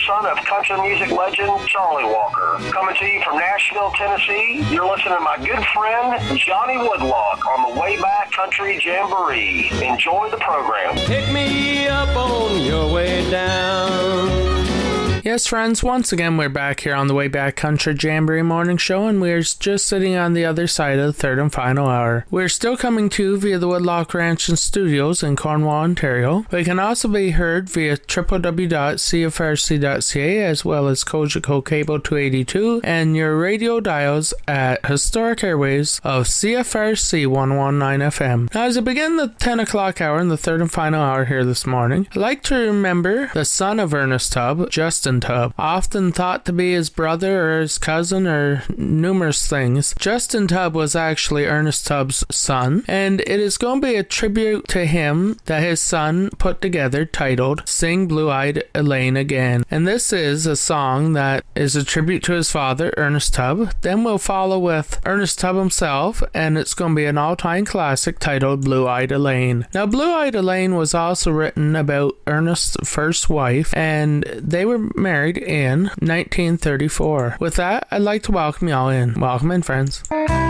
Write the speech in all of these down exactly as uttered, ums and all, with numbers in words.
son of country music legend Charlie Walker. Coming to you from Nashville, Tennessee, you're listening to my good friend Johnny Woodlock on the Way Back Country Jamboree. Enjoy the program. Pick me up on your way down. Yes, friends, once again, we're back here on the Way Back Country Jamboree Morning Show, and we're just sitting on the other side of the third and final hour. We're still coming to you via the Woodlock Ranch and Studios in Cornwall, Ontario. We can also be heard via w w w dot c f r c dot c a as well as Cogeco Cable two eighty-two and your radio dials at historic airwaves of C F R C one nineteen F M. Now, as I begin the ten o'clock hour in the third and final hour here this morning, I'd like to remember the son of Ernest Tubb, Justin Tubb, often thought to be his brother or his cousin or numerous things. Justin Tubb was actually Ernest Tubb's son, and it is going to be a tribute to him that his son put together titled Sing Blue-Eyed Elaine Again. And this is a song that is a tribute to his father, Ernest Tubb. Then we'll follow with Ernest Tubb himself, and it's going to be an all-time classic titled Blue-Eyed Elaine. Now, Blue-Eyed Elaine was also written about Ernest's first wife, and they were married in nineteen thirty-four. With that, I'd like to welcome you all in. Welcome in, friends.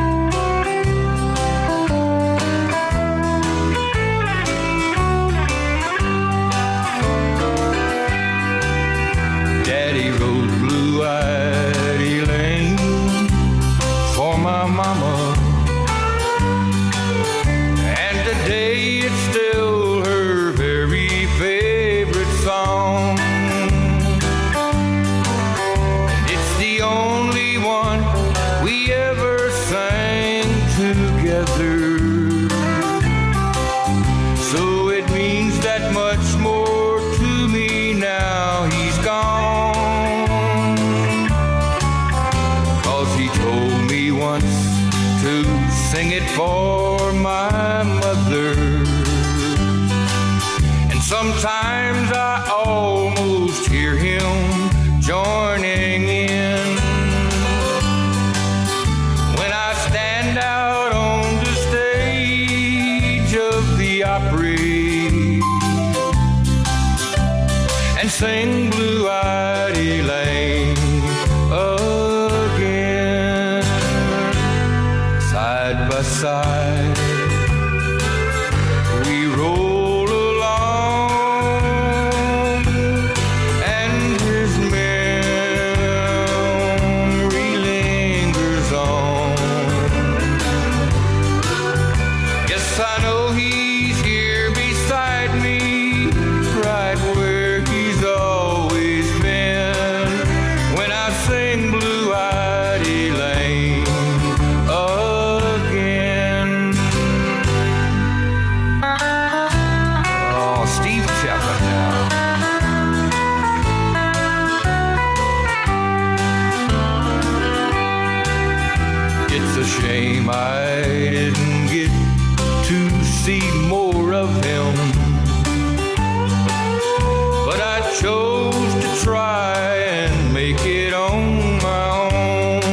Daddy wrote Blue-Eyed Elaine for my mama, and today it's still her very favorite song. So it means that much more to me now he's gone. 'Cause he told me once to sing it for my mother. And sometimes I almost hear him joining in. When I stand out on the stage of the Opry and sing Blue-Eyed Elaine again, side by side we roll along, and his memory lingers on. Yes, I know he's here beside me, right where he's always been, when I sing Blue-Eyed Elaine again. Oh, Steve Chapman now. It's a shame I didn't get to see more of him, but I chose to try and make it on my own.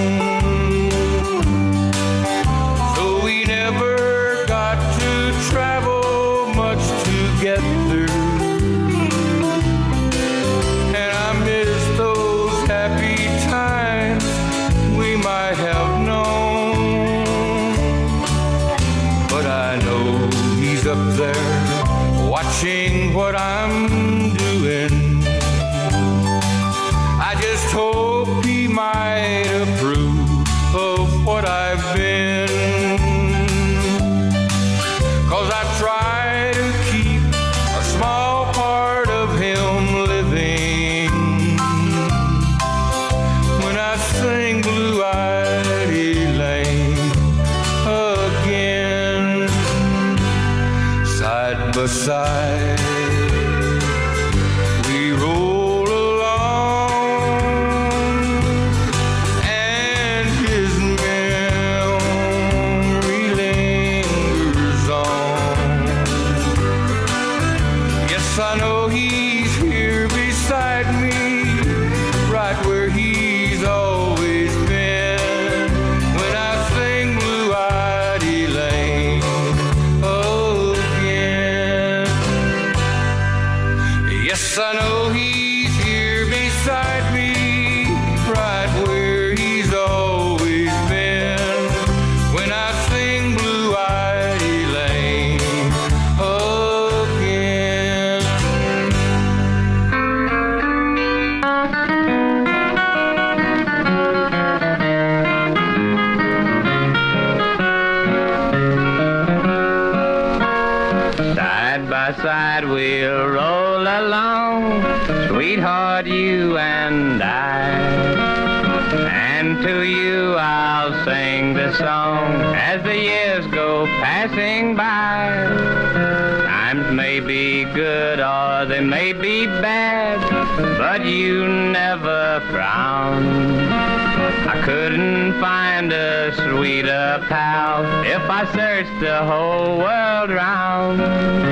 So we never got to travel much together, and I miss those happy times we might have known. But I know he's up there watching what I'm doing. I just hope he might approve of what I've been, 'cause I try to keep a small part of him living when I sing Blue-Eyed Elaine again, side by side we roll along, and his memory lingers on. Yes, I know he's here beside me, right where he's always been, when I sing Blue-Eyed Elaine again. you I'll sing this song as the years go passing by. Times may be good or they may be bad, but you never frown. I couldn't find a sweeter pal if I searched the whole world round.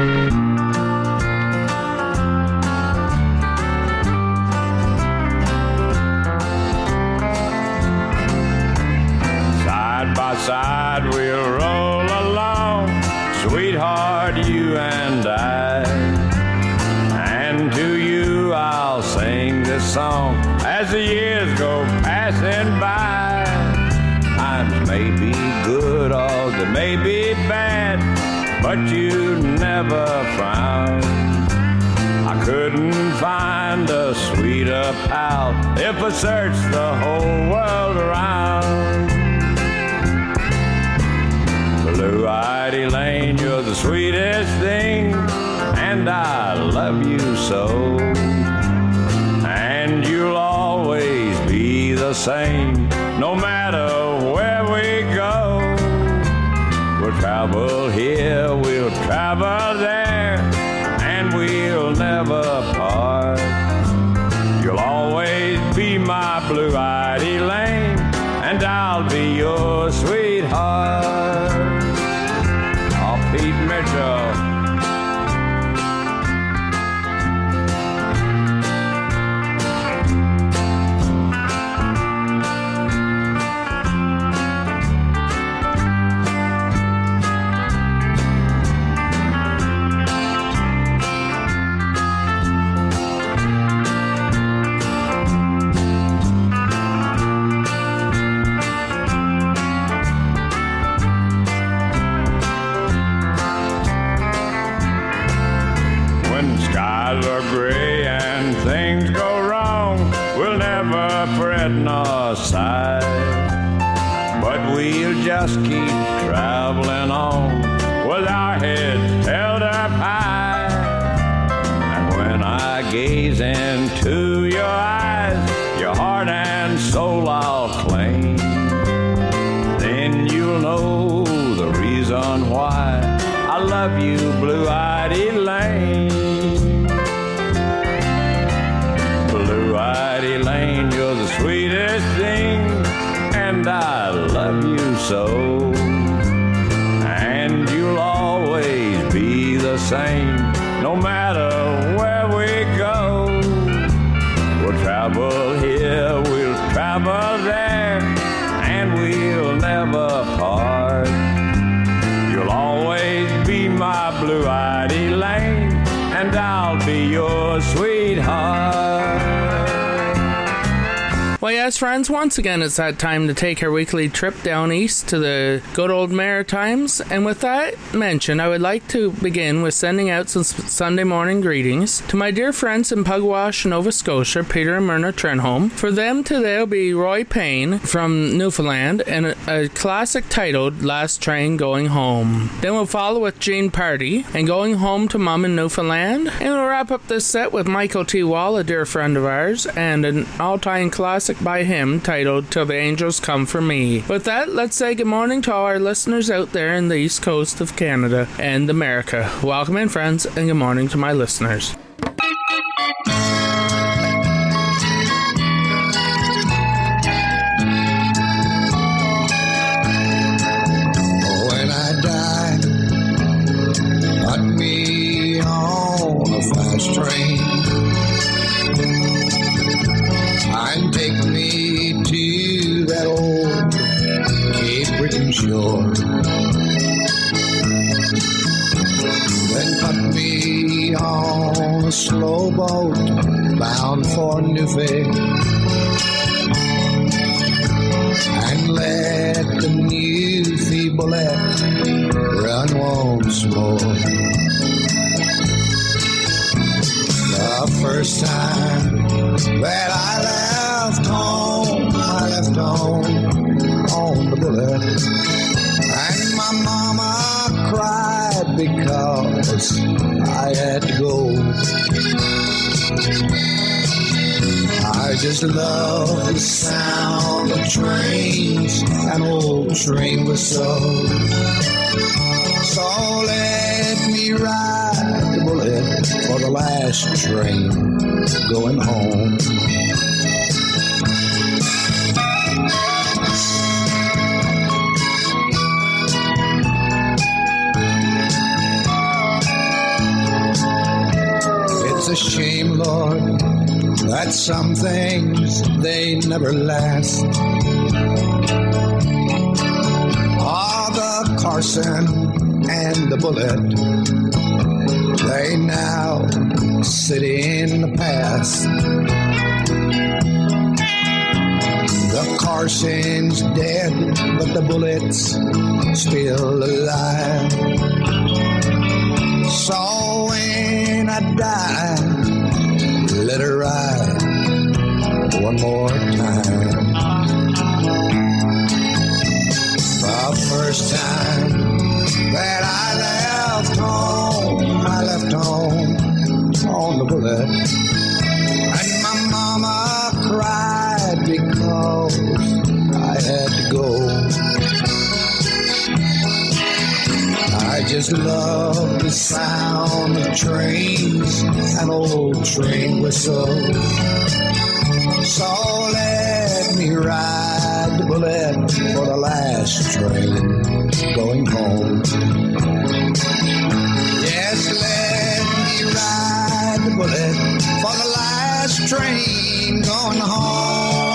Side by side we'll roll along, sweetheart, you and I. And to you I'll sing this song as the years go passing by. Times may be good or they may be bad, but you never frown. I couldn't find a sweeter pal if I searched the whole world around. Blue-eyed Elaine, you're the sweetest thing, and I love you so. And you'll always be the same, no matter where we go. We'll travel here, we'll travel there, and we'll never part. You'll always be my blue-eyed Elaine, and I'll be your sweetheart. Oh, Pete Mitchell. Nor side, but we'll just keep traveling on with our heads held up high. And when I gaze into your eyes, your heart and soul I'll claim, then you'll know the reason why I love you, blue-eyed Elaine. Blue-eyed Elaine, you're the sweetest thing, and I love you so. And you'll always be the same, no matter where we go. We'll travel here, we'll travel there, and we'll never part. You'll always be my blue-eyed Elaine, and I'll be your sweetheart. Well, yes, friends, once again, it's that time to take our weekly trip down east to the good old Maritimes. And with that mentioned, I would like to begin with sending out some Sunday morning greetings to my dear friends in Pugwash, Nova Scotia, Peter and Myrna Trenholm. For them today will be Roy Payne from Newfoundland and a, a classic titled Last Train Going Home. Then we'll follow with Gene Party and Going Home to Mom in Newfoundland. And we'll wrap up this set with Michael T. Wall, a dear friend of ours, and an all-time classic by him titled Till the Angels Come For Me. With that, let's say good morning to all our listeners out there in the east coast of Canada and America. Welcome in, friends, and good morning to my listeners. When I die, put me on a fast train and take me to that old Cape Breton shore. Then put me on a slow boat bound for Newfoundland and let the Newfie bullet run once more. The first time that I left home, I left home on the bullet, and my mama cried because I had to go. I just love the sound of trains and old train whistles. So let me ride the bullet for the last train going home. It's a shame, Lord, that some things, they never last. Ah, the Carson and the Bullet, they now sit in the past. The Carson's dead, but the Bullet's still alive. So when I die, let her ride one more time. The first time that I left home, I left home on the Bullet, and my mama cried because I had to go. I just love the sound of trains and old train whistles. So let me ride the Bullet for the last train going home. Yes, let me ride the Bullet for the last train going home.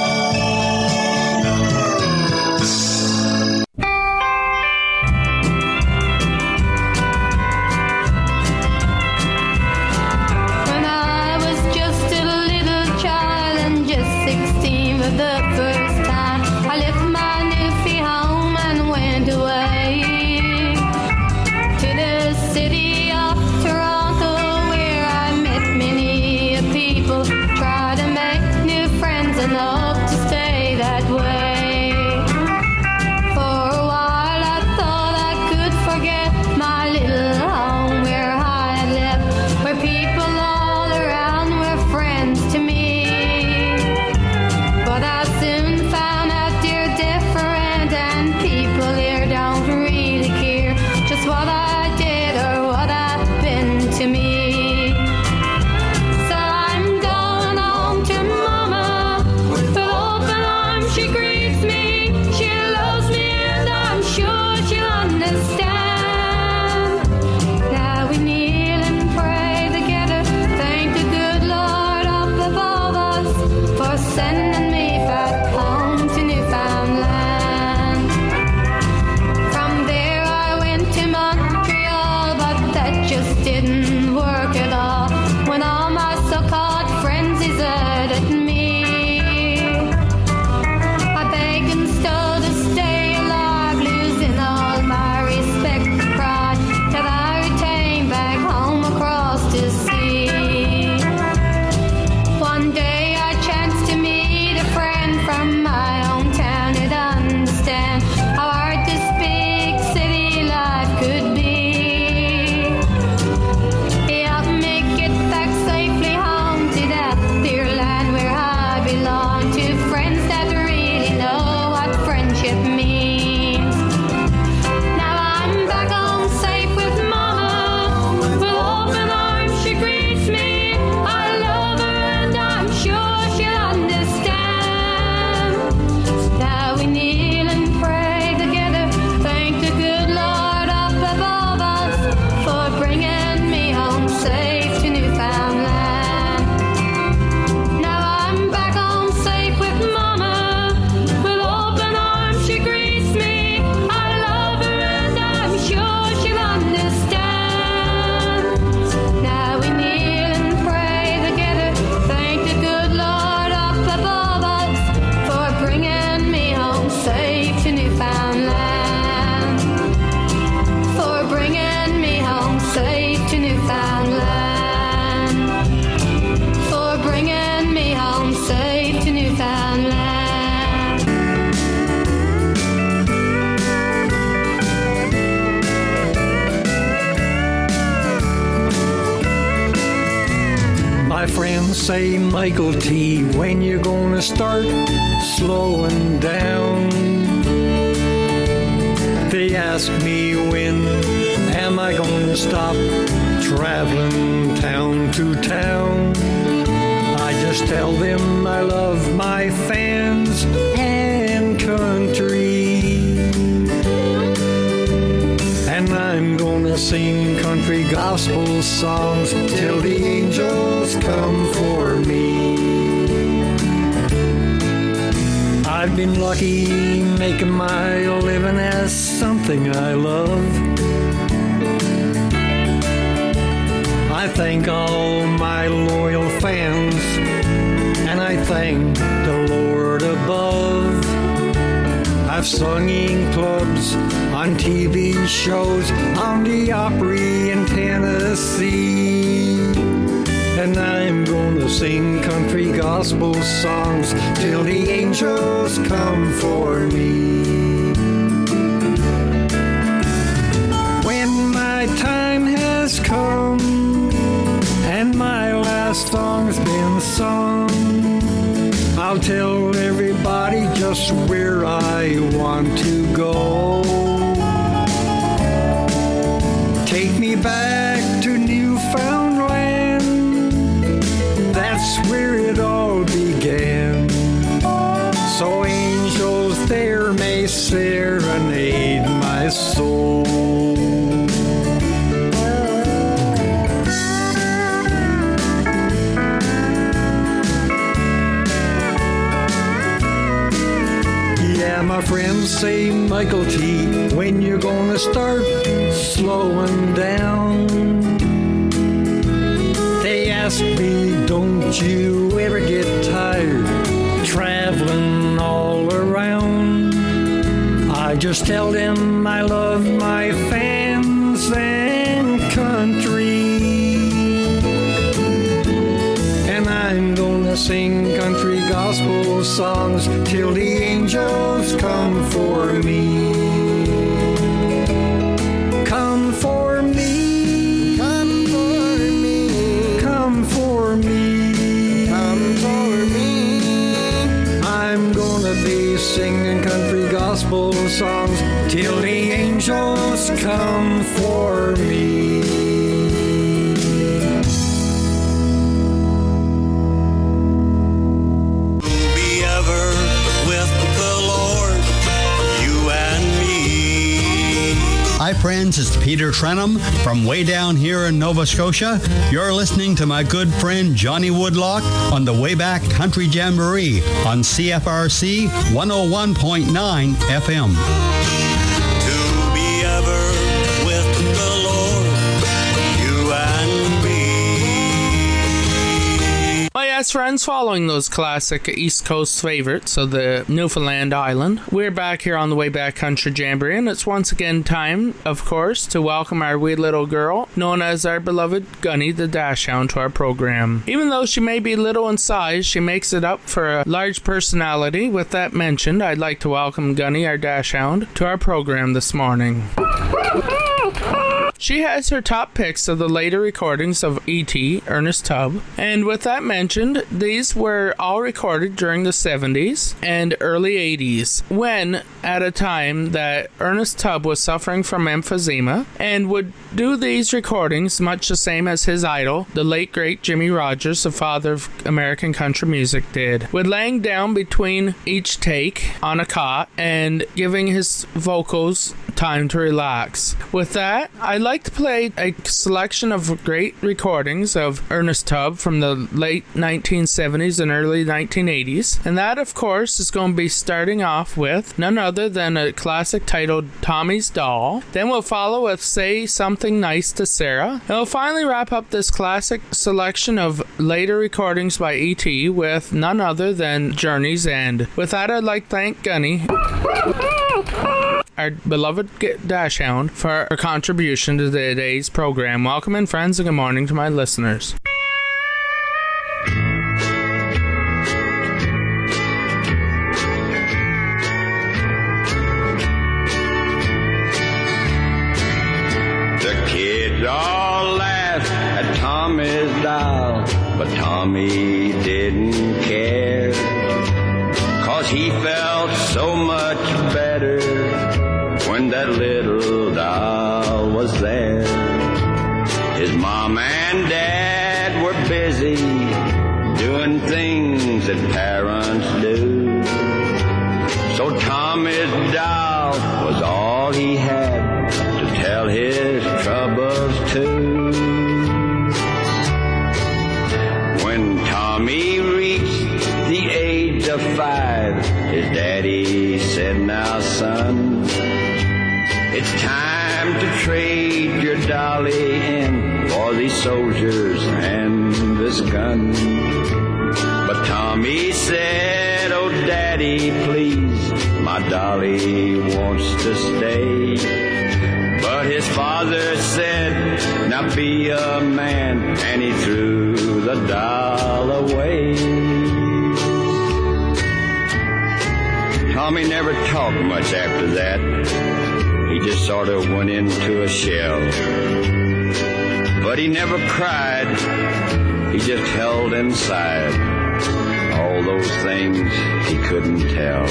My friends say, Michael T., when you gonna start slowing down? They ask me when am I gonna stop traveling town to town. I just tell them I love my fans and country, and I'm gonna sing country gospel songs till the angels come for me. I've been lucky making my living as something I love. I thank all my loyal fans, and I thank the Lord above. I've sung in clubs, on T V shows, on the Opry in Tennessee, and I'm gonna sing country gospel songs till the angels come for me. When my time has come and my last song's been sung, I'll tell everybody just where I want to go. Take me back to Newfoundland, that's where it all began. So angels there may serenade my soul. My friends say, Michael T., when you're gonna start slowing down? They ask me, don't you ever get tired traveling all around? I just tell them I love my fans and country, and I'm gonna sing country gospel songs till the angels come for me. Come for me. Come for me. Come for me. Come for me. I'm gonna be singing country gospel songs till the angels come for me. Hi friends, it's Peter Trenum from way down here in Nova Scotia. You're listening to my good friend Johnny Woodlock on the Wayback Country Jamboree on C F R C one oh one point nine F M. To be ever with the Lord, you and me. Well, yes, friends, following those classic East Coast favorites of the Newfoundland Island, we're back here on the Wayback Country Jamboree, and it's once again time, of course, to welcome our wee little girl, known as our beloved Gunny the Dachshund, to our program. Even though she may be little in size, she makes it up for a large personality. With that mentioned, I'd like to welcome Gunny, our Dachshund, to our program this morning. She has her top picks of the later recordings of E T, Ernest Tubb, and with that mentioned, these were all recorded during the seventies and early eighties, when, at a time that Ernest Tubb was suffering from emphysema, and would do these recordings much the same as his idol, the late great Jimmie Rodgers, the father of American country music, did, with laying down between each take on a cot and giving his vocals time to relax. With that, I'd like to play a selection of great recordings of Ernest Tubb from the late nineteen seventies and early nineteen eighties, and that, of course, is going to be starting off with none other than a classic titled Tommy's Doll. Then we'll follow with Say Something Nice to Sarah, and we'll finally wrap up this classic selection of later recordings by E T with none other than Journey's End. With that, I'd like to thank Gunny, our beloved Dachshund, for her contribution to today's program. Welcome in, friends, and good morning to my listeners. The kids all laugh at Tommy's doll, But Tommy didn't care, 'cause he felt so much better when that little doll was there. His mom and dad were busy doing things that parents do. So Tommy's doll was all he had to tell his troubles to. When Tommy reached the age of five, his daddy said, "Now, son, it's time to trade your dolly in for these soldiers and this gun." But Tommy said, "Oh, Daddy, please, my dolly wants to stay." But his father said, "Now be a man," and he threw the doll away. Tommy never talked much after that. He just sort of went into a shell. But he never cried. He just held inside all those things he couldn't tell.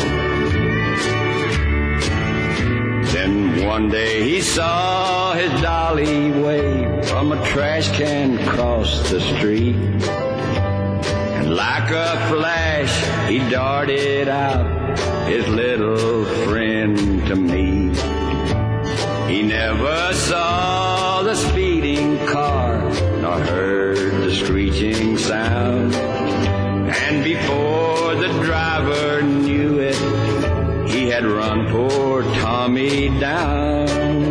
Then one day he saw his dolly wave from a trash can across the street. And like a flash, he darted out, his little friend to meet. He never saw the speeding car, nor heard the screeching sound. And before the driver knew it, he had run poor Tommy down.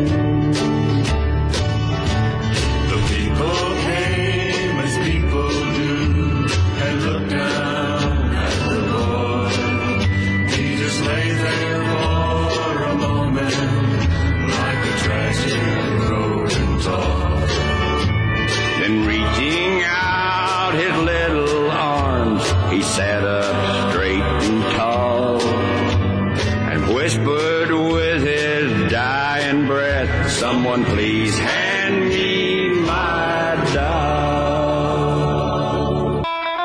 The people came as people do, and looked down at the boy. He just lay there for a moment, like a tragic broken toy. Then reaching out his little arms, he sat up straight and tall, and whispered with his dying breath, "Someone please hand me my doll."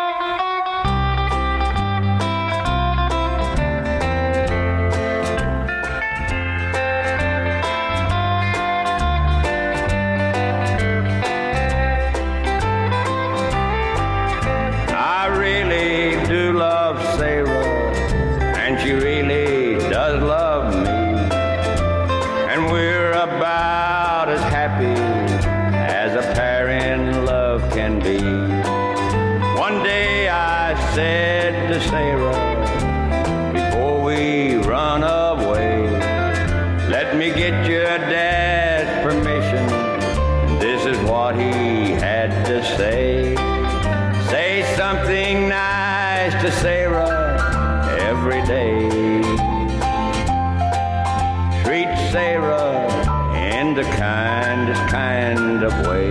I really do love Sarah, and she really does love me, and we're about as happy as a pair in love can be. One day I said to Sarah, before we run away, "Let me get your dad's permission." This is what he had to say. Say something nice to Sarah every day. Treat Sarah in the kindest kind of way.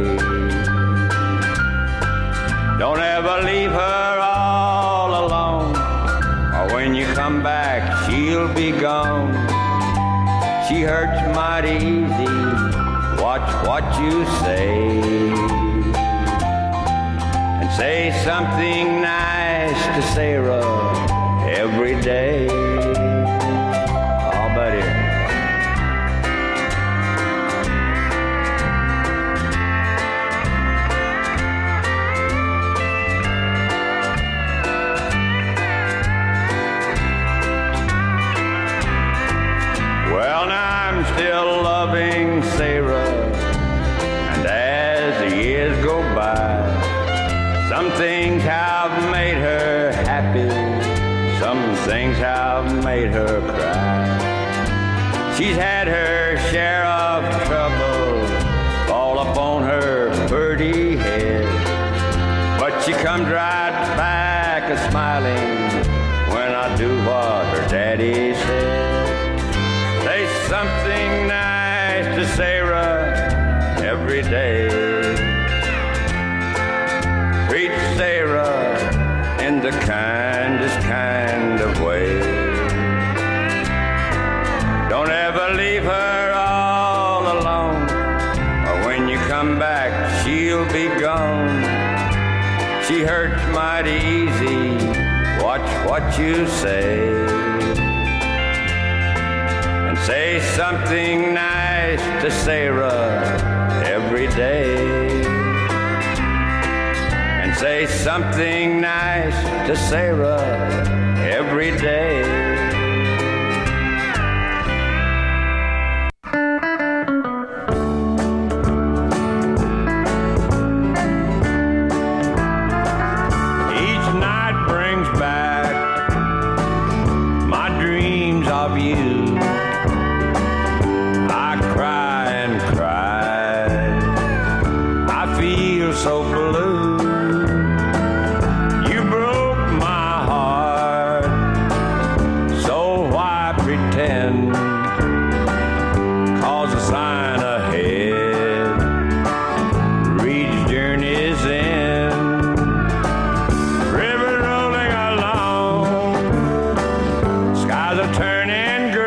Don't ever leave her all alone, or when you come back, she'll be gone. She hurts mighty easy, watch what you say. And say something nice to Sarah every day. Oh, buddy. Well, now I'm still loving Sarah, and as the years go by, some things have made her happy, some things have made her cry. She's had her share of trouble fall upon her pretty head, but she comes right back a-smiling when I do what her daddy said. Say something nice to Sarah every day. Treat Sarah in the kindest kind of way. Don't ever leave her all alone, or when you come back, she'll be gone. She hurts mighty easy, watch what you say. And say something nice to Sarah every day. And say something nice to Sarah every day. Of you, I cry and cry. I feel so blue. You broke my heart, so why pretend? 'Cause the sign ahead reads journey's end. River rolling along, skies are turning.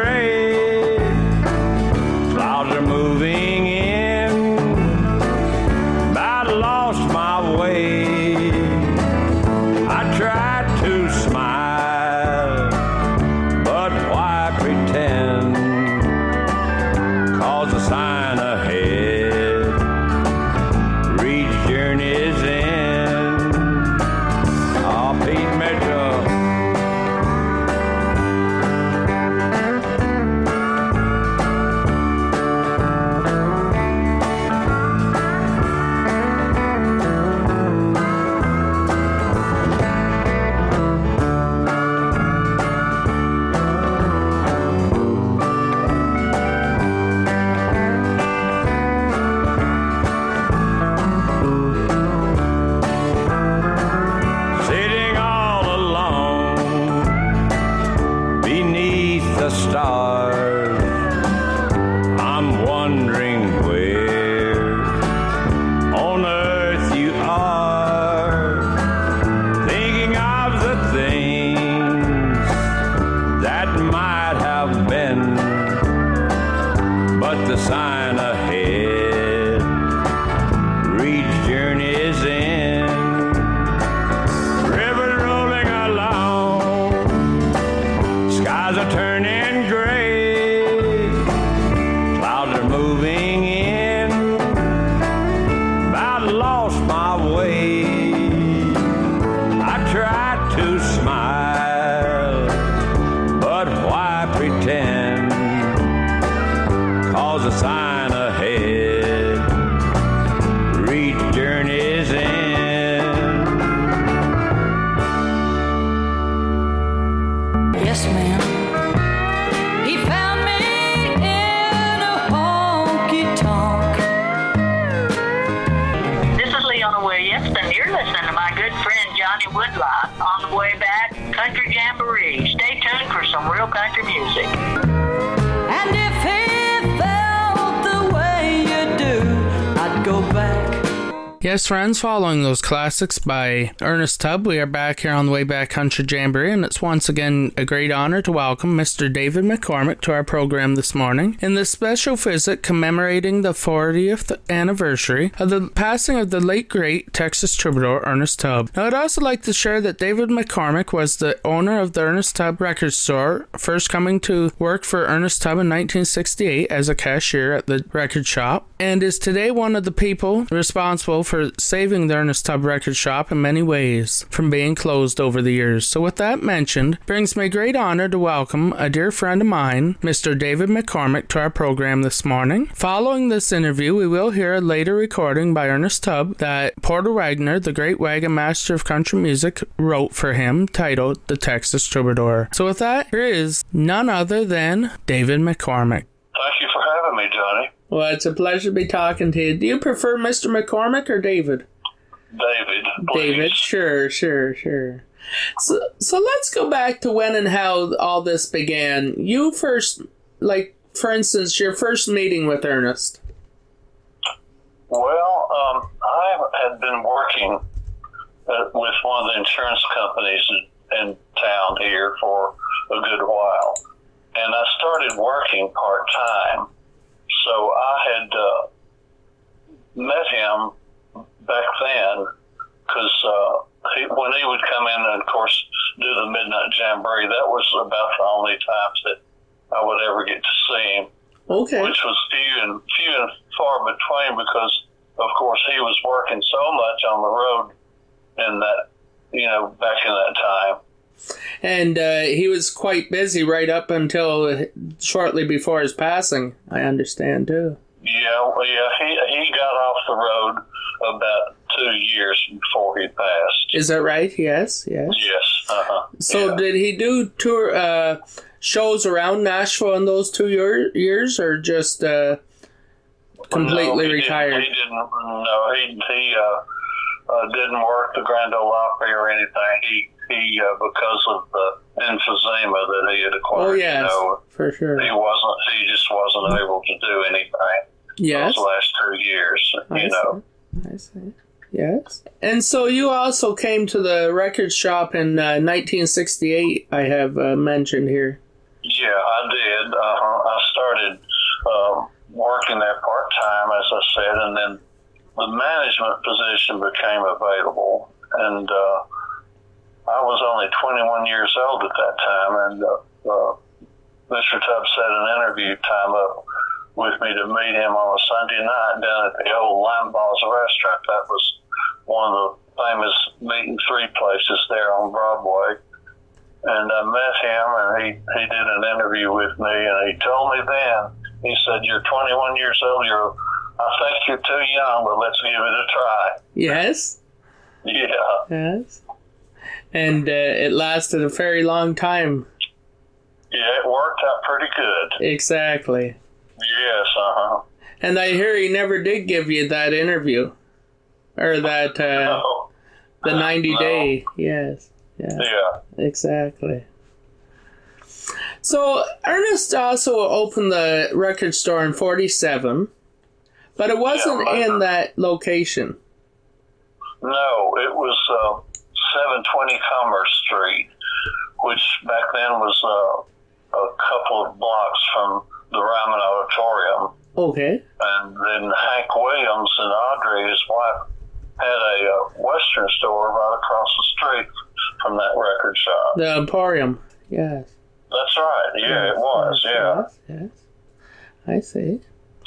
Yes, friends, following those classics by Ernest Tubb, we are back here on the Wayback Country Jamboree, and it's once again a great honor to welcome Mister David McCormick to our program this morning in this special visit commemorating the fortieth anniversary of the passing of the late great Texas troubadour Ernest Tubb. Now, I'd also like to share that David McCormick was the owner of the Ernest Tubb record store, first coming to work for Ernest Tubb in nineteen sixty-eight as a cashier at the record shop, and is today one of the people responsible for saving the Ernest Tubb record shop in many ways from being closed over the years. So with that mentioned, brings me great honor to welcome a dear friend of mine, Mister David McCormick, to our program this morning. Following this interview, we will hear a later recording by Ernest Tubb that Porter Wagoner, the great wagon master of country music, wrote for him, titled The Texas Troubadour. So with that, here is none other than David McCormick. Thank you for having me, Johnny. Well, it's a pleasure to be talking to you. Do you prefer Mister McCormick or David? David, please. David, sure, sure, sure. So, so let's go back to when and how all this began. You first, like, for instance, your first meeting with Ernest. Well, um, I had been working uh, with one of the insurance companies in, in town here for a good while, and I started working part-time. So I had uh, met him back then because uh, he, when he would come in and, of course, do the Midnight Jamboree, that was about the only times that I would ever get to see him. Okay. Which was few and few and far between because, of course, he was working so much on the road in that, you know, back in that time. And uh, he was quite busy right up until shortly before his passing, I understand, too. Yeah, well, yeah, he he got off the road about two years before he passed. Is that right? Yes, yes. Yes, uh-huh. So yeah. did he do tour uh, shows around Nashville in those two year, years, or just uh, completely no, he retired? Didn't, he didn't. No, he he uh, uh, didn't work the Grand Ole Opry or anything. He he uh, because of the emphysema that he had acquired. Oh yes, you know, for sure. He wasn't. He just wasn't able to do anything. Yes. Those last two years, I you know. See. I see. Yes. And so you also came to the record shop in uh, nineteen sixty-eight, I have uh, mentioned here. Yeah, I did. Uh-huh. I started um, working there part-time, as I said, and then the management position became available. And uh, I was only twenty-one years old at that time, and uh, uh, Mister Tubbs set an interview time up with me to meet him on a Sunday night down at the old Limeballs restaurant. That was one of the famous meet and three places there on Broadway. And I met him, and he, he did an interview with me, and he told me then, he said, "You're twenty-one years old, you're, I think you're too young, but let's give it a try." Yes? Yeah. Yes. And uh, it lasted a very long time. Yeah, it worked out pretty good. Exactly. Yes, uh-huh. And I hear he never did give you that interview. Or that, uh, no. the ninety no. day. Yes. Yeah. Yeah. Exactly. So, Ernest also opened the record store in forty-seven, but it wasn't yeah, in that location. No, it was uh, seven twenty Commerce Street, which back then was uh, a couple of blocks from the Ryman Auditorium. Okay. And then Hank Williams and Audrey, his wife, had a uh, Western store right across the street from that record shop. The Emporium, yes. That's right, yeah, yes, it was, yes, yeah. Yes, yes, I see.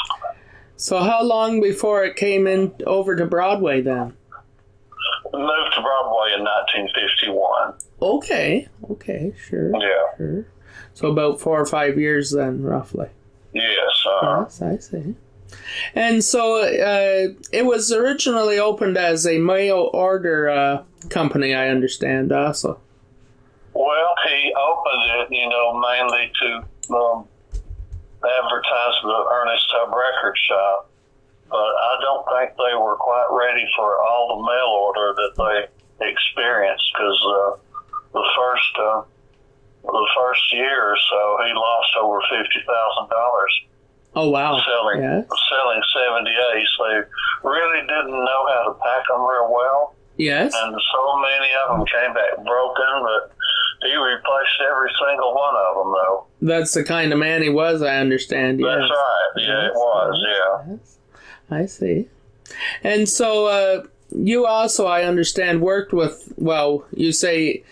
So how long before it came in over to Broadway then? We moved to Broadway in nineteen fifty-one. Okay, okay, sure. Yeah. Sure. So about four or five years then, roughly. Yes, uh, yes, I see. And so uh, it was originally opened as a mail order uh, company, I understand, also. Well, he opened it, you know, mainly to um, advertise the Ernest Tubb Record Shop, but I don't think they were quite ready for all the mail order that they experienced, because uh, the first uh, the first year or so, he lost over fifty thousand dollars. Oh, wow. Selling, yes. selling seventy-eights. They really didn't know how to pack them real well. Yes. And so many of them came back broken, but he replaced every single one of them, though. That's the kind of man he was, I understand. Yes. That's right. Yeah, yes. It was, yeah. Yes. I see. And so uh, you also, I understand, worked with, well, you say,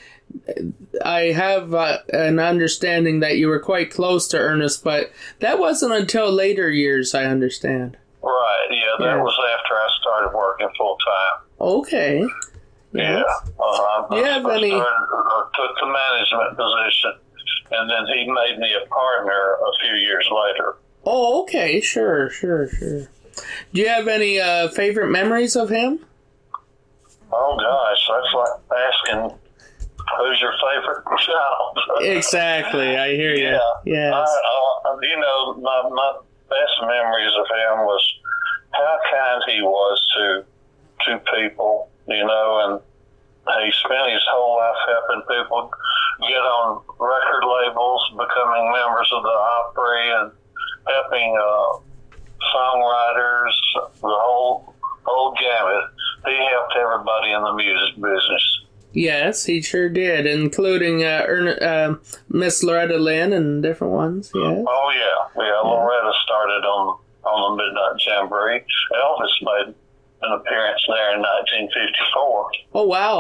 I have uh, an understanding that you were quite close to Ernest, but that wasn't until later years, I understand. Right, yeah, that yeah. was after I started working full-time. Okay. Yes. Yeah. Uh, Do you have I any... started, uh, took the management position, and then he made me a partner a few years later. Oh, okay, sure, sure, sure. Do you have any uh, favorite memories of him? Oh, gosh, that's like asking... Who's your favorite child? Exactly, I hear you. Yeah, yes. I, I, you know, my my best memories of him was how kind he was to to people. You know, and he spent his whole life helping people get on record labels, becoming members of the Opry, and helping uh, songwriters. The whole whole gamut. He helped everybody in the music business. Yes, he sure did, including uh, Ern- uh, Miss Loretta Lynn and different ones, yes. Oh, yeah. Yeah, Loretta started on, on the Midnight Jamboree. Elvis made an appearance there in nineteen fifty-four. Oh, wow.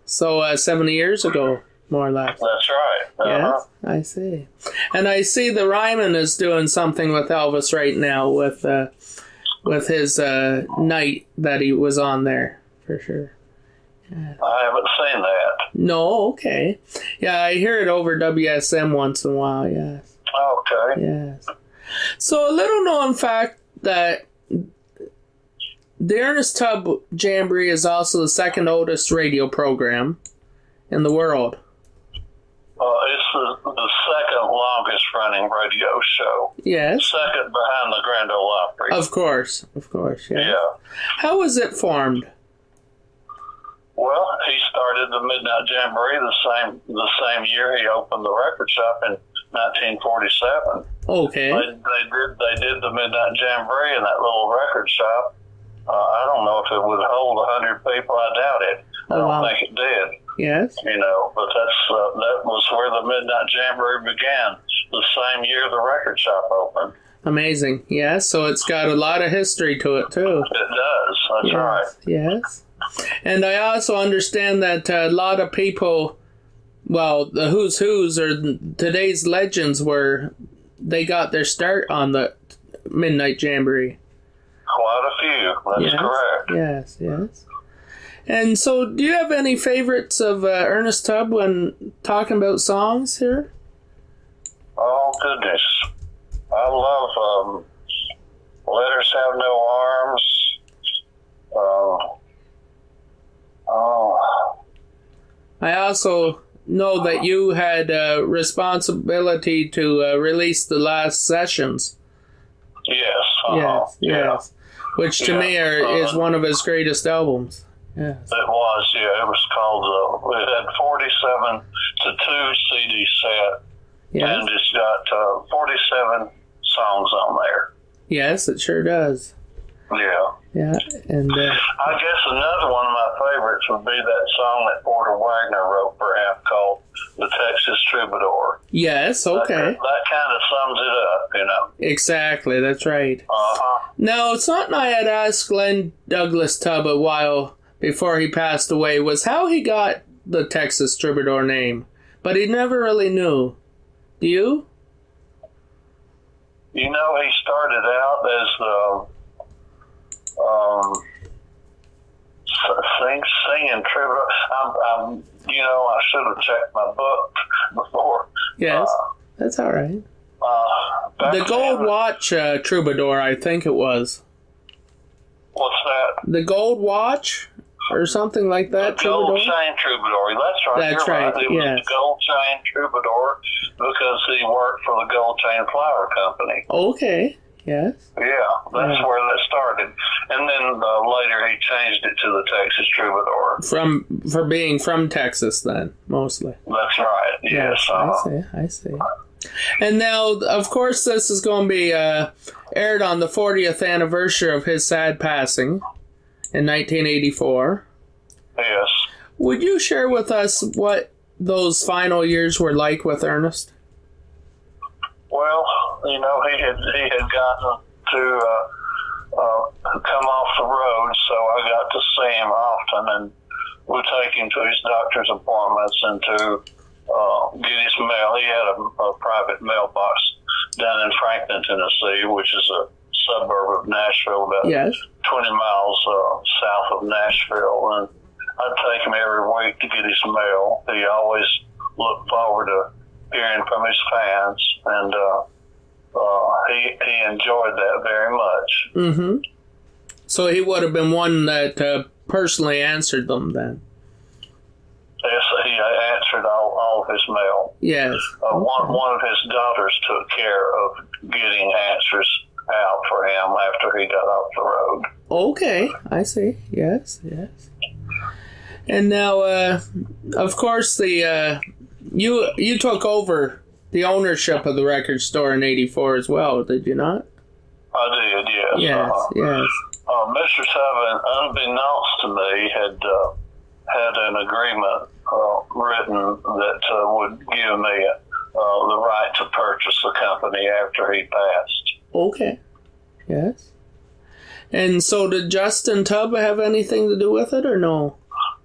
So uh, seventy years ago, more or less. That's right. Uh-huh. Yes, I see. And I see the Ryman is doing something with Elvis right now with uh, with his uh, night that he was on there, for sure. Yeah. I haven't seen that. No, okay. Yeah, I hear it over W S M once in a while, yes. Okay. Yes. So a little known fact that the Ernest Tubb Jamboree is also the second oldest radio program in the world. Uh, it's the, the second longest running radio show. Yes. Second behind the Grand Ole Opry. Of course, of course, yeah. Yeah. How was it formed? Well, he started the Midnight Jamboree the same the same year he opened the record shop in nineteen forty-seven. Okay. They, they did they did the Midnight Jamboree in that little record shop. Uh, I don't know if it would hold a hundred people. I doubt it. I Oh, don't wow. think it did. Yes. You know, but that's uh, that was where the Midnight Jamboree began. The same year the record shop opened. Amazing. Yes, so it's got a lot of history to it, too. It does. That's yes. right. Yes. And I also understand that uh, a lot of people, well, the who's who's or today's legends were, they got their start on the Midnight Jamboree. Quite a few. That's yes. correct. Yes, yes. And so, do you have any favorites of uh, Ernest Tubb when talking about songs here? Oh, goodness. I love um, Letters Have No Arms. Uh, oh. I also know that you had uh, responsibility to uh, release the last sessions. Yes. Uh-huh. Yes, yeah. yes. Which to Yeah, me are, uh, is one of his greatest albums. Yes. It was, yeah. It was called, uh, it had forty-seven to two C D set. Yes. And it's got uh, forty-seven songs on there. Yes, it sure does. Yeah. Yeah, and uh, I guess another one of my favorites would be that song that Porter Wagner wrote for him called The Texas Troubadour. yes, okay. That, that kind of sums it up, you know. Exactly, that's right. Uh-huh. Now, something I had asked Glenn Douglas Tubb a while before he passed away was how he got the Texas Troubadour name, but he never really knew. Do you? You know, he started out as the um, sing, singing troubadour. I'm, I'm, you know, I should have checked my book before. Yes, Uh, that's all right. uh, back The Gold then- Watch uh, Troubadour, I think it was. What's that? The Gold Watch or something like that, Gold Troubadour? Chain Troubadour. That's right. That's You're right, It was yes. the Gold Chain Troubadour because he worked for the Gold Chain Flour Company. Okay, yes. Yeah, that's Yeah. where that started. And then uh, later he changed it to the Texas Troubadour. From for being from Texas, then mostly. That's right. Yes. I uh, see. I see. And now, of course, this is going to be uh, aired on the fortieth anniversary of his sad passing in nineteen eighty-four. Yes. Would you share with us what those final years were like with Ernest? Well, you know, he had he had gotten to uh, uh, come off the road, so I got to see him often, and would take him to his doctor's appointments and to uh, get his mail. He had a, a private mailbox down in Franklin, Tennessee, which is a suburb of Nashville, about Yes. twenty miles uh, south of Nashville, and I'd take him every week to get his mail. He always looked forward to hearing from his fans, and uh, uh, he he enjoyed that very much. Mm-hmm. So he would have been one that uh, personally answered them then. Yes, he answered all, all of his mail. Yes. Uh, one one of his daughters took care of getting answers out for him after he got off the road. Okay, I see. Yes, yes. And now, uh, of course, the uh, you you took over the ownership of the record store in eighty-four as well, did you not? I did, yes. Yes, Uh, yes. uh, Mister Tubb, unbeknownst to me, had uh, had an agreement uh, written that uh, would give me uh, the right to purchase the company after he passed. Okay. Yes. And so did Justin Tubb have anything to do with it or no?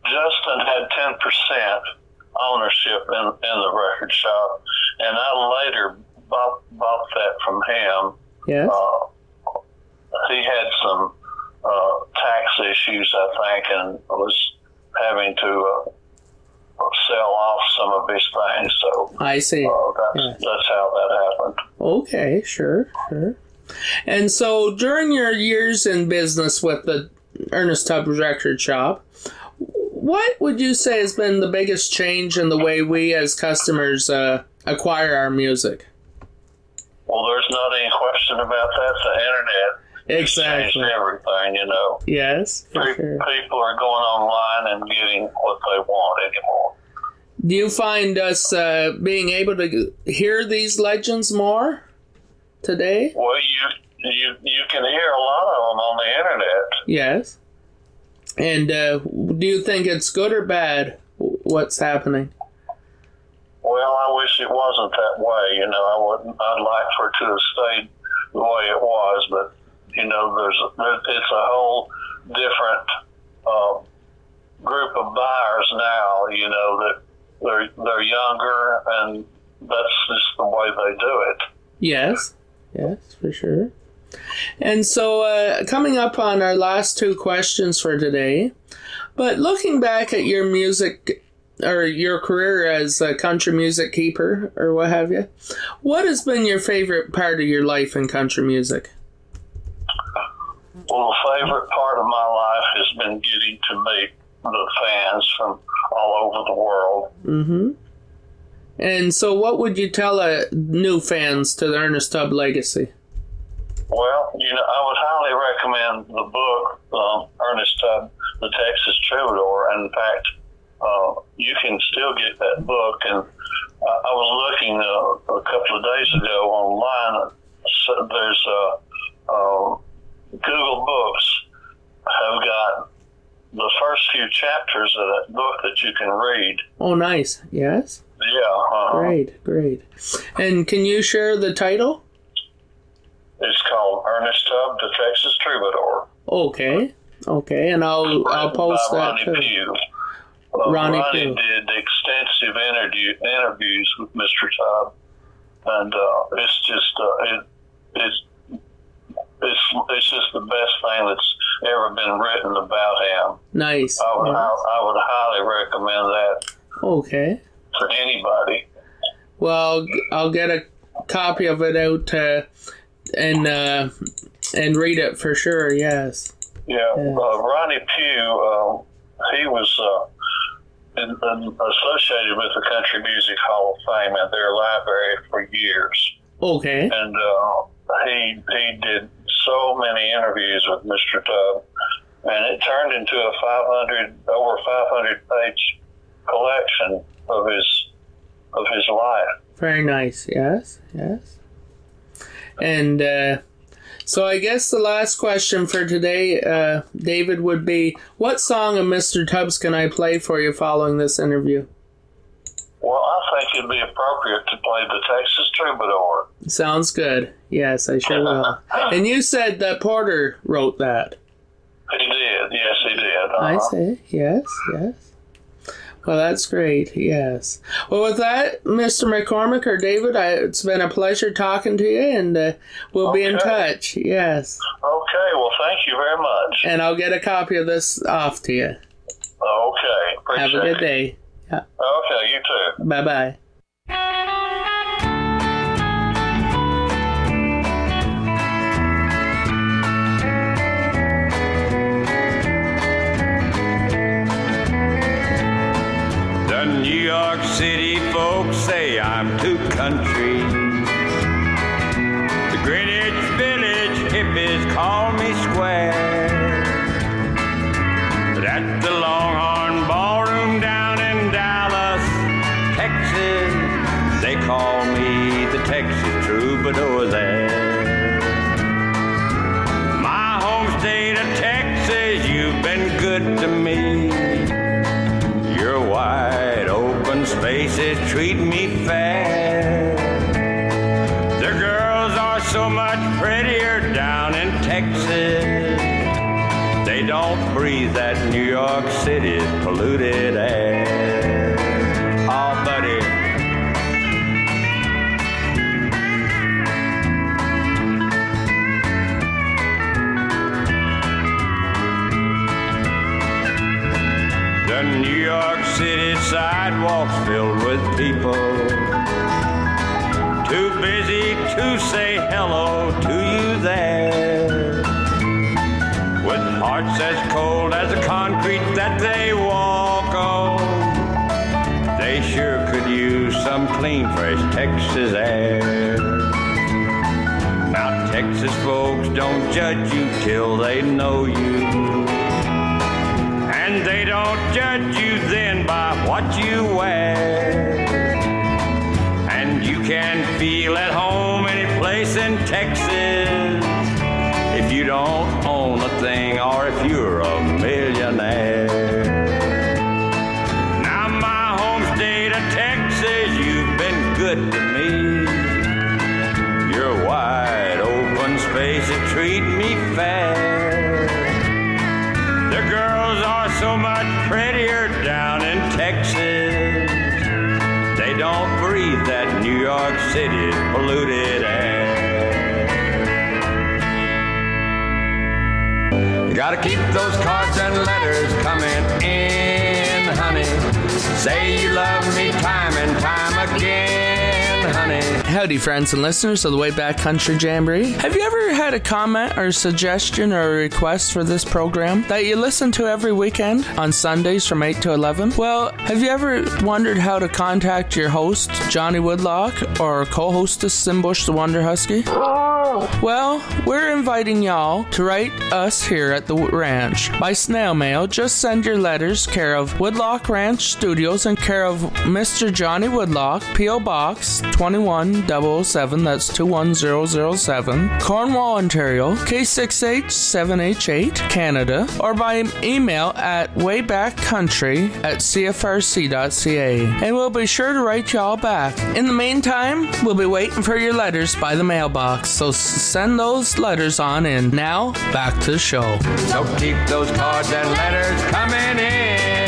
Justin had ten percent ownership in, in the record shop, and I later bought, bought that from him. Yes. Uh, he had some uh, tax issues, I think, and was having to uh, sell off some of his things. So I see. Uh, that's, Yeah. that's how that happened. Okay, sure, sure. And so during your years in business with the Ernest Tubbs Record Shop, what would you say has been the biggest change in the way we as customers uh, acquire our music? Well, there's not any question about that. The internet has changed Exactly. everything, you know. Yes, for Pe- sure. People are going online and getting what they want anymore. Do you find us uh, being able to hear these legends more today? Well, you you you can hear a lot of them on the internet. Yes. And uh, do you think it's good or bad, what's happening? Well, I wish it wasn't that way. You know, I wouldn't. I'd like for it to have stayed the way it was, but you know, there's there, it's a whole different uh, group of buyers now. You know that they're they're younger, and that's just the way they do it. Yes, yes, for sure. And so, uh, coming up on our last two questions for today, but looking back at your music or your career as a country music keeper or what have you, what has been your favorite part of your life in country music? Well, the favorite part of my life has been getting to meet the fans from all over the world. Mm-hmm. And so what would you tell uh, new fans to the Ernest Tubb legacy? Well, you know, I would highly recommend the book, um, Ernest Tubb, The Texas Troubadour. And in fact, uh, you can still get that book. And uh, I was looking uh, a couple of days ago online. So there's uh, uh, Google Books have got the first few chapters of that book that you can read. Oh, nice. Yes? Yeah. Uh, Great, great. And can you share the title? It's called Ernest Tubb, The Texas Troubadour. Okay, okay, and I'll I'll post by that Ronnie too. Pugh. Uh, Ronnie Ronnie Pugh. did extensive interview, interviews with Mister Tubb, and uh, it's just uh, it, it's it's it's just the best thing that's ever been written about him. Nice. I would Yes. I, I would highly recommend that Okay. to anybody. Well, I'll get a copy of it out uh, and uh, and read it for sure. Yes. Yeah, Yeah. uh, Ronnie Pugh, uh, he was uh, in, in associated with the Country Music Hall of Fame at their library for years. Okay. And uh, he he did so many interviews with Mister Tubb, and it turned into a five hundred over five hundred page collection of his of his life. Very nice. Yes. Yes. And uh, so I guess the last question for today, uh, David, would be, what song of Mister Tubbs can I play for you following this interview? Well, I think it'd be appropriate to play the Texas Troubadour. Sounds good. Yes, I sure will. And you said that Porter wrote that. He did. Yes, he did. Uh-huh. I see. Yes, yes. Well, that's great. Yes. Well, with that, Mister McCormick or David, I, it's been a pleasure talking to you, and uh, we'll be in Okay. touch. Yes. Okay, well, thank you very much. And I'll get a copy of this off to you. Okay, appreciate Have a good it. day. Yeah. Okay, you too. Bye-bye. The New York City folks say I'm too country. The Greenwich Village hippies call me square. But at the Longhorn Ballroom down in Dallas, Texas, they call me the Texas Troubadour there. My home state of Texas, you've been good to me. Your wide open spaces treat me fair. The girls are so much prettier down in Texas. They They don't breathe that New York City polluted air. Oh, buddy. The New York City sidewalks filled with people, too busy to say hello to you there, with hearts as cold as the concrete that they walk on. They sure could use some clean, fresh Texas air. Now Texas folks don't judge you till they know you, and they don't judge you then by what you wear. And you can feel at home any place in Texas if you don't own a thing or if you're a millionaire. Now my home state of Texas, you've been good to me. Your wide open space that treat me fair. The girls are so much prettier down in Texas. They don't breathe that New York City polluted air. You gotta keep those cards and letters coming in, honey. Say you love me time and time again, honey. Howdy, friends and listeners of the Way Back Country Jamboree. Have you ever had a comment or suggestion or a request for this program that you listen to every weekend on Sundays from eight to eleven? Well, have you ever wondered how to contact your host, Johnny Woodlock, or co-hostess, Simbush the Wonder Husky? Well, we're inviting y'all to write us here at the ranch by snail mail. Just send your letters care of Woodlock Ranch Studios and care of Mister Johnny Woodlock, P O Box twenty-one double oh seven, that's two one zero zero seven, Cornwall, Ontario, K six H seven H eight, Canada, or by email at waybackcountry at c f r c dot c a, and we'll be sure to write y'all back. In the meantime, we'll be waiting for your letters by the mailbox, so send those letters on in. Now, back to the show. So keep those cards and letters coming in.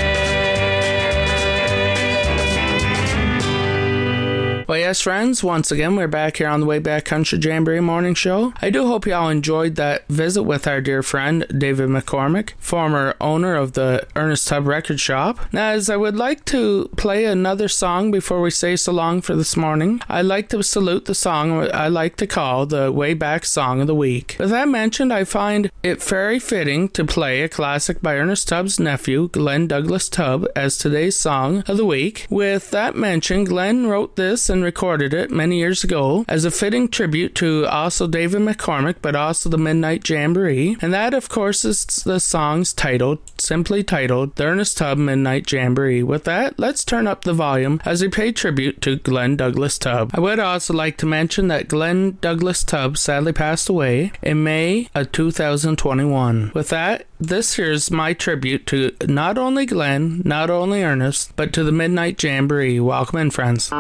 Well, yes, friends, once again, we're back here on the Way Back Country Jamboree Morning Show. I do hope y'all enjoyed that visit with our dear friend, David McCormick, former owner of the Ernest Tubb Record Shop. Now, as I would like to play another song before we say so long for this morning, I'd like to salute the song I like to call the Way Back Song of the Week. With that mentioned, I find it very fitting to play a classic by Ernest Tubb's nephew, Glenn Douglas Tubb, as today's song of the week. With that mentioned, Glenn wrote this and recorded it many years ago as a fitting tribute to also David McCormick, but also the Midnight Jamboree, and that of course is the song's titled, simply titled, The Ernest Tubb Midnight Jamboree. With that, let's turn up the volume as we pay tribute to Glenn Douglas Tubb. I would also like to mention that Glenn Douglas Tubb sadly passed away in May of two thousand twenty-one. With that, this here's my tribute to not only Glenn, not only Ernest, but to the Midnight Jamboree. Welcome in, friends.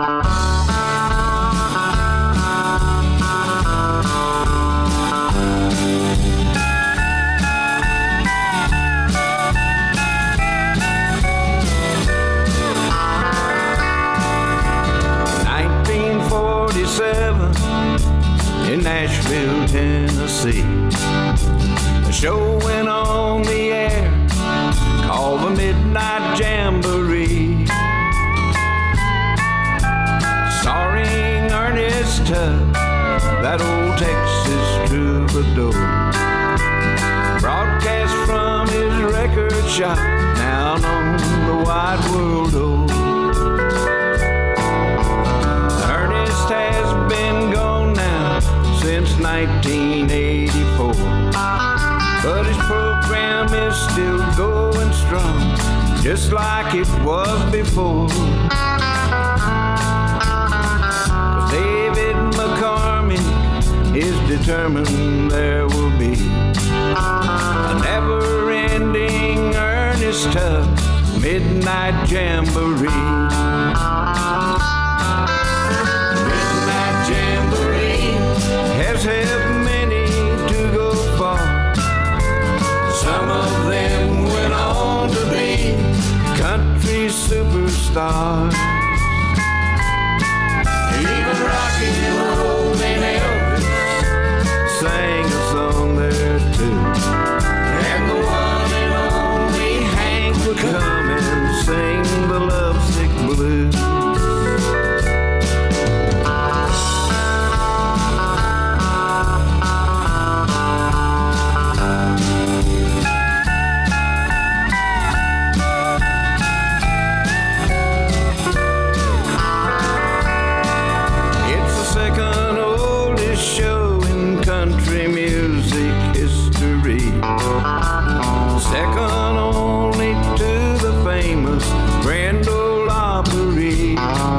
nineteen forty-seven in Nashville, Tennessee. A show went on the air called the Midnight Jamboree, starring Ernest Tubb, that old Texas troubadour. Broadcast from his record shop down on the wide world over. Ernest has been gone now since nineteen eighty-four, but his program is still going strong, just like it was before. 'Cause David McCormick is determined there will be a never-ending Ernest Tubb Midnight Jamboree. Midnight Jamboree has helped many to go far. Some of stars. Even rock and roll and Elvis sang a song there too. And the one and only Hank would come and sing the lovesick blues. Second only to the famous Grand Ole Opry.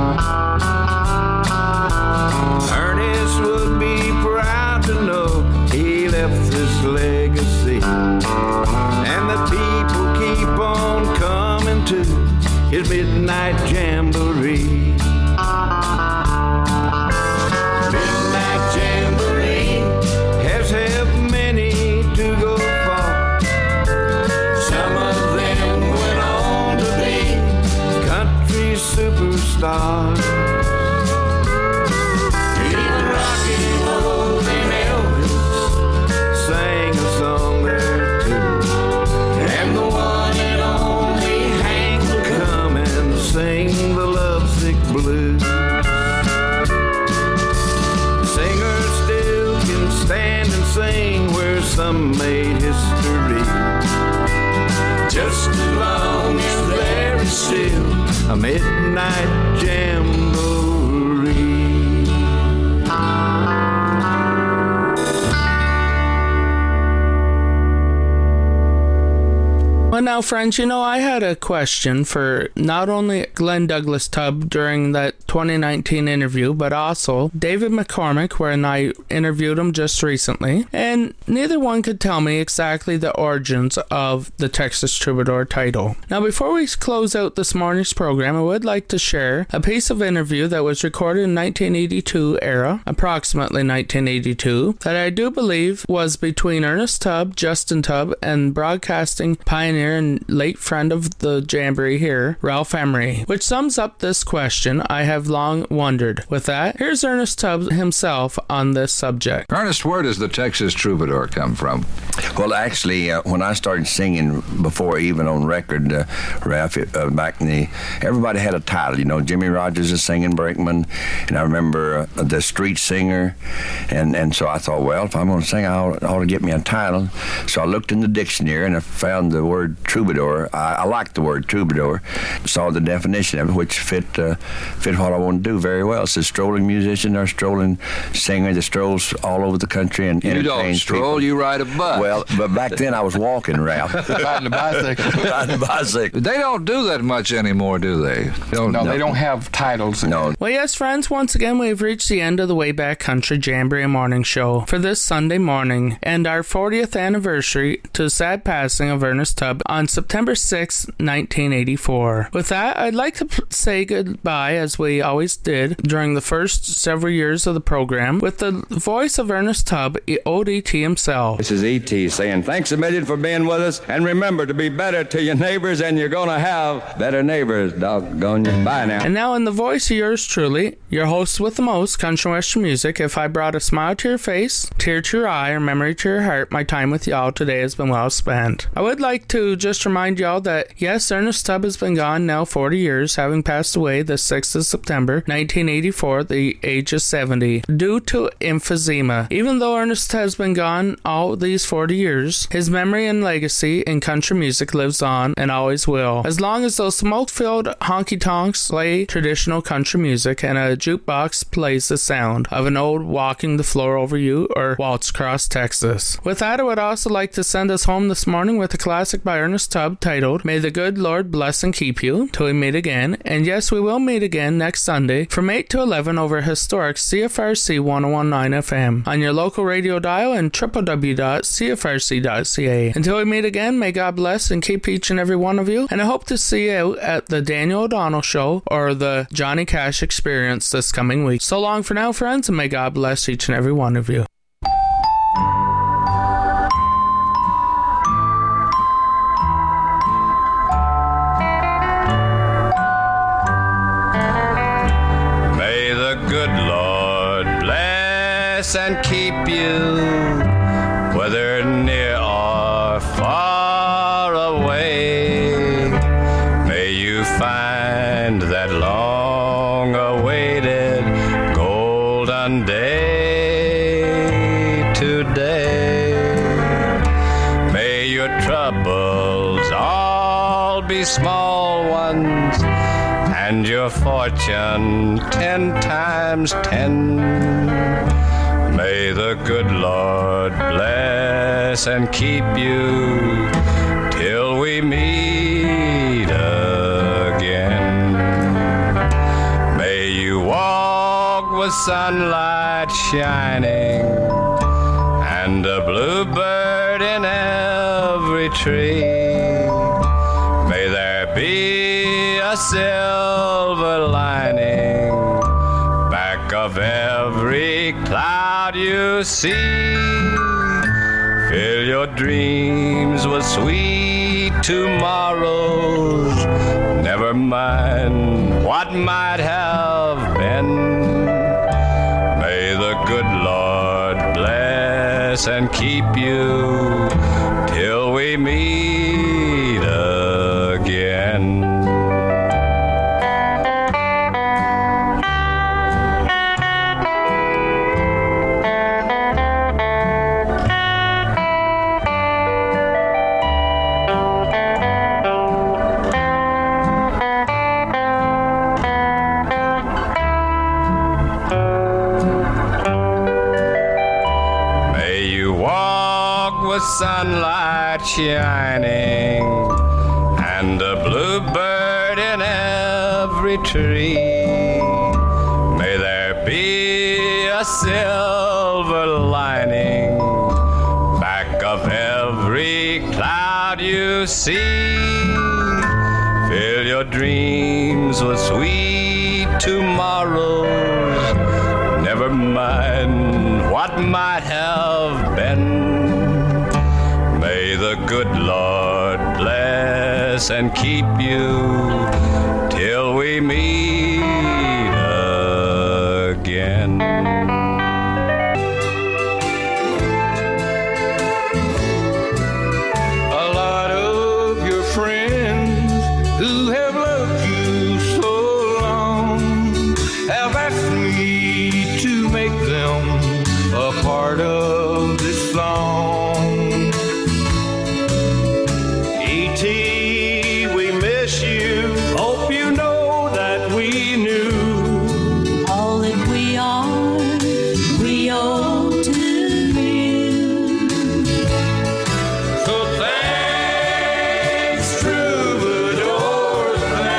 Ernest would be proud to know he left this legacy, and the people keep on coming to his midnight jamboree. Midnight jamboree has helped many to go far. Some of them went on to be country superstars. Even rock and roll and Elvis sang a song there too. And the one and only Hank would come and sing the lovesick blues. Singers still can stand and sing where some made history, just as long as there is still a midnight jamboree. Well, now, friends, you know, I had a question for not only Glenn Douglas Tubb during that twenty nineteen interview, but also David McCormick, when I interviewed him just recently, and neither one could tell me exactly the origins of the Texas Troubadour title. Now, before we close out this morning's program, I would like to share a piece of interview that was recorded in nineteen eighty-two era, approximately nineteen eighty-two, that I do believe was between Ernest Tubb, Justin Tubb, and broadcasting pioneer and late friend of the Jamboree here, Ralph Emery, which sums up this question I have long wondered. With that, here's Ernest Tubb himself on this subject. Ernest, where does the Texas Troubadour come from? Well, actually, uh, when I started singing before, even on record, uh, Ralph, uh, back in the, everybody had a title. You know, Jimmy Rogers is singing Brakeman, and I remember uh, the Street Singer, and, and so I thought, well, if I'm going to sing, I ought, I ought to get me a title. So I looked in the dictionary, and I found the word troubadour. I, I liked the word troubadour, saw the definition of it, which fit uh, fit what I want to do very well. It's a strolling musician or strolling singer that strolls all over the country and you entertains don't stroll, people. You ride a bus. Well, but back then I was walking, Ralph. Riding a bicycle. Riding a bicycle. They don't do that much anymore, do they? They don't, no, no, they don't have titles. No. Well, yes, friends, once again, we've reached the end of the Way Back Country Jamboree Morning Show for this Sunday morning, and our fortieth anniversary to the sad passing of Ernest Tubb on September sixth, nineteen eighty-four. With that, I'd like to p- say goodbye, as we always did during the first several years of the program, with the voice of Ernest Tubb, old E T himself. This is E T saying thanks a million for being with us, and remember to be better to your neighbors, and you're gonna have better neighbors, doggone you. Bye now. And now in the voice of yours truly, your host with the most, country western music, if I brought a smile to your face, tear to your eye, or memory to your heart, my time with y'all today has been well spent. I would like to just remind y'all that, yes, Ernest Tubb has been gone now forty years, having passed away the sixth of September, nineteen eighty-four, at the age of seventy, due to emphysema. Even though Ernest has been gone all these forty years, his memory and legacy in country music lives on and always will. As long as those smoke-filled honky-tonks play traditional country music and a jukebox plays the sound of an old Walking the Floor Over You or Waltz Across Texas. With that, I would also like to send us home this morning with a classic by Ernest Tubb titled May the Good Lord Bless and Keep You till we meet again. And yes, we will meet again next Sunday from eight to eleven over historic C F R C one oh one point nine F M on your local radio dial and w w w dot c f r c dot c a. Until we meet again, may God bless and keep each and every one of you, and I hope to see you out at the Daniel O'Donnell Show or the Johnny Cash Experience this coming week. So long for now, friends, and may God bless each and every one of you. whether near or far away. May you find that long-awaited golden day today. May your troubles all be small ones, and your fortune ten times ten. May the good Lord bless and keep you till we meet again. May you walk with sunlight shining and a bluebird in every tree. May there be a silver lining back of every cloud you see. Fill your dreams with sweet tomorrows. Never mind what might have been. May the good Lord bless and keep you till we meet again. Sunlight shining and a bluebird in every tree. May there be a silver lining back of every cloud you see. Fill your dreams with sweet tomorrows. Never mind what might have been. May the good Lord bless and keep you till we meet again. A lot of your friends who have loved you so long have asked me to make them a part of this song. We miss you. Hope you know that we knew all that we are, we owe to you. So thanks, troubadour,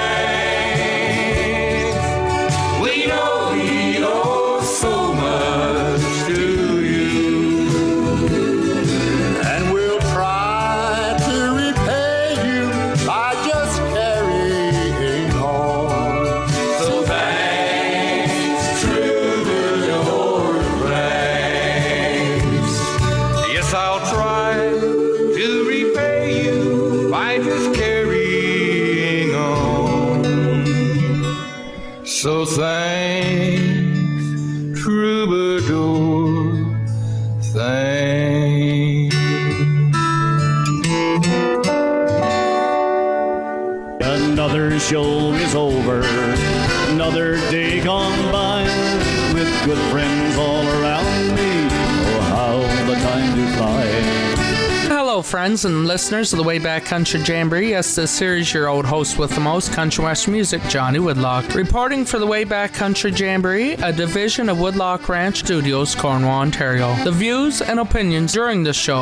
thanks. We know we owe so much to you, and we'll try to repay you by just carrying on. So thanks, troubadour, thanks. Yes, I'll try to repay you by just carrying on. So thanks, troubadour, thanks. Another show is over, another day gone by, with good friends all around me. Oh, how the time do fly. Hello, friends and listeners of the Way Back Country Jamboree. Yes, this series, your old host with the most, Country West Music, Johnny Woodlock. Reporting for the Way Back Country Jamboree, a division of Woodlock Ranch Studios, Cornwall, Ontario. The views and opinions during the show